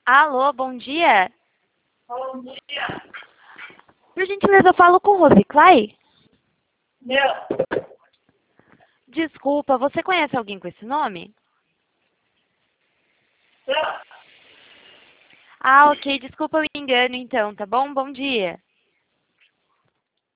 Alô, bom dia. Bom dia. Por gentileza, eu falo com Rose Clay? Não. Desculpa, você conhece alguém com esse nome? Não. Ah, ok, desculpa o engano então, tá bom? Bom dia.